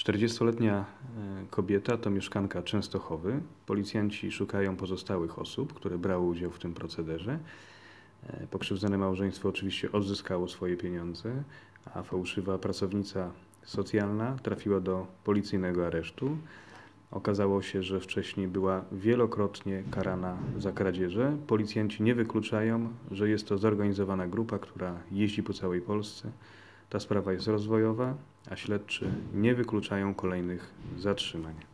40-letnia kobieta to mieszkanka Częstochowy. Policjanci szukają pozostałych osób, które brały udział w tym procederze. Pokrzywdzone małżeństwo oczywiście odzyskało swoje pieniądze, a fałszywa pracownica socjalna trafiła do policyjnego aresztu. Okazało się, że wcześniej była wielokrotnie karana za kradzieże. Policjanci nie wykluczają, że jest to zorganizowana grupa, która jeździ po całej Polsce. Ta sprawa jest rozwojowa, a śledczy nie wykluczają kolejnych zatrzymań.